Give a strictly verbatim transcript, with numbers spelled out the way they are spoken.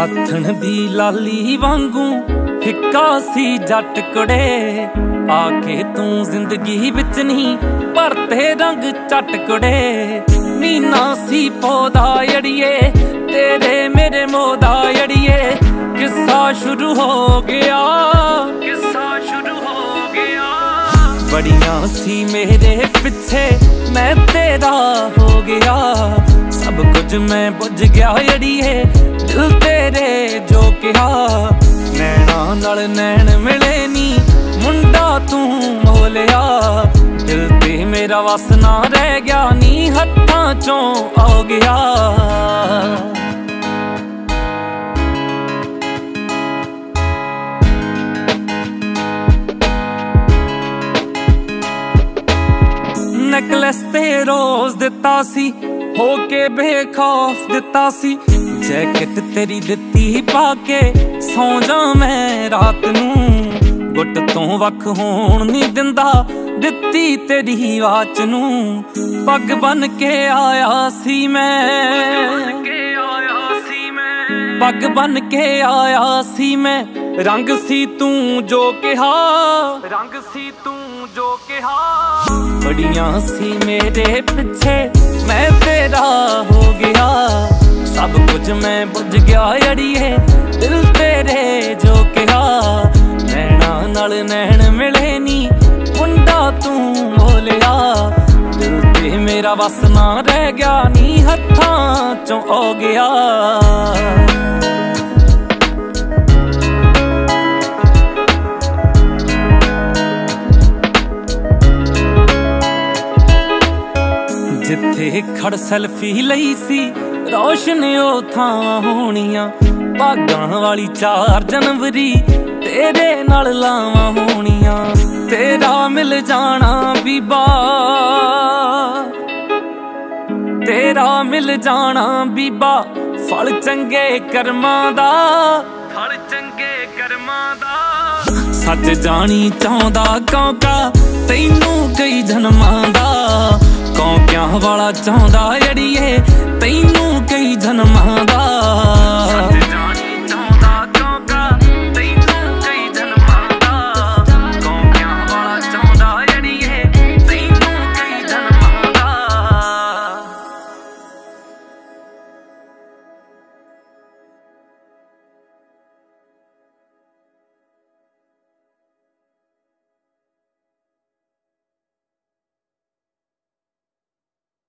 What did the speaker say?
ਆਥਣ ਦੀ ਲਾਲੀ ਵਾਂਗੂ ਫਿੱਕਾ ਸੀ ਜੱਟ ਕੁੜੇ। ਆਕੇ ਤੂੰ ਜ਼ਿੰਦਗੀ ਵਿੱਚ ਨਹੀਂ ਭਰਤੇ ਰੰਗ ਚੱਟ ਕੁੜੇ। ਮੀਨਾ ਸੀ ਪੌਦਾ ਅੜੀਏ ਤੇਰੇ ਮੇਰੇ ਮੋਹ ਦਾ ਅੜੀਏ। ਕਿੱਸਾ ਸ਼ੁਰੂ ਹੋ ਗਿਆ, ਕਿੱਸਾ ਸ਼ੁਰੂ ਹੋ ਗਿਆ। ਬੜੀਆਂ ਸੀ ਮੇਰੇ ਪਿੱਛੇ ਮੈਂ ਤੇਰਾ ਹੋ ਗਿਆ। ਸਭ ਕੁਝ ਮੈਂ ਬੁੱਝ ਗਿਆ ਅੜੀਏ ਦਿਲ ਤੇਰੇ ਜੋ ਕਿਹਾ। ਨੈਣਾ ਨਾਲ ਨੈਣ ਮਿਲੇ ਨੀ ਮੁੰਡਾ ਤੂੰ ਮੋਲਿਆ। ਦਿਲ ਤੇ ਮੇਰਾ ਵਸ ਨਾ ਰਹਿ ਗਿਆ ਨੀ ਹੱਥਾਂ ਚੋਂ ਆ ਗਿਆ। ਨੈਕਲੈਸ ਤੇ ਰੋਜ਼ ਦਿੱਤਾ ਸੀ ਹੋ ਕੇ ਬੇਖੌਫ ਦਿੱਤਾ ਸੀ। ਜੈਕਟ ਤੇਰੀ ਦਿੱਤੀ ਪਾ ਕੇ ਸੌਂ ਜਾ ਮੈਂ ਰਾਤ ਨੂੰ। ਗੁੱਟ ਤੋਂ ਵੱਖ ਹੋਣ ਨੀ ਦਿੰਦਾ ਦਿੱਤੀ ਤੇਰੀ ਵਾਚ ਨੂੰ। ਪੱਗ ਬਨ ਕੇ ਆਇਆ ਸੀ ਮੈਂ, ਪੱਗ ਬਨ ਕੇ ਆਇਆ ਸੀ ਮੈਂ। ਰੰਗ ਸੀ ਤੂੰ ਜੋ ਕਿਹਾ, ਰੰਗ ਸੀ ਤੂੰ ਜੋ ਕਿਹਾ। ਬੜੀਆਂ ਸੀ ਮੇਰੇ ਪਿੱਛੇ ਮੈਂ ਤੇਰਾ ਹੋ ਗਿਆ। ਸਭ ਕੁਝ ਮੈਂ ਬੁੱਝ ਗਿਆ ਅੜੀਏ ਦਿਲ ਤੇਰੇ ਜੋ ਕਿਹਾ। ਨੈਣਾ ਨਾਲ ਨੈਣ ਮਿਲੇ ਨੀ ਮੁੰਡਾ ਤੂੰ ਬੋਲਿਆ। ਦਿਲ ਤੇ ਮੇਰਾ ਵਸ ਨਾ ਰਹਿ ਗਿਆ ਨੀ ਹੱਥਾਂ ਚੋਂ ਆ ਗਿਆ। ਜਿੱਥੇ ਖੜ ਸੈਲਫੀ ਲਈ ਸੀ ਰੌਸ਼ਨ ਉਹ ਥਾਂ ਹੋਣੀਆਂ। ਭਾਗਾਂ ਵਾਲੀ ਚਾਰ ਜਨਵਰੀ ਤੇਰੇ ਨਾਲ ਲਾਵਾਂ ਹੋਣੀਆਂ। ਤੇਰਾ ਮਿਲ ਜਾਣਾ ਬੀਬਾ, ਤੇਰਾ ਮਿਲ ਜਾਣਾ ਬੀਬਾ। ਫਲ ਚੰਗੇ ਕਰਮਾਂ ਦਾ, ਫਲ ਚੰਗੇ ਕਰਮਾਂ ਦਾ। ਸੱਚ ਜਾਣੀ ਚਾਹੁੰਦਾ ਕੌਂਕਾ ਤੈਨੂੰ ਕਈ ਜਨਮਾਂ ਦਾ। ਕੌਂਕਿਆਂ ਵਾਲਾ ਚਾਹੁੰਦਾ ਅੜੀਏ ਤੈਨੂੰ ਕਈ ਜਨਮਾਂ ਦਾ।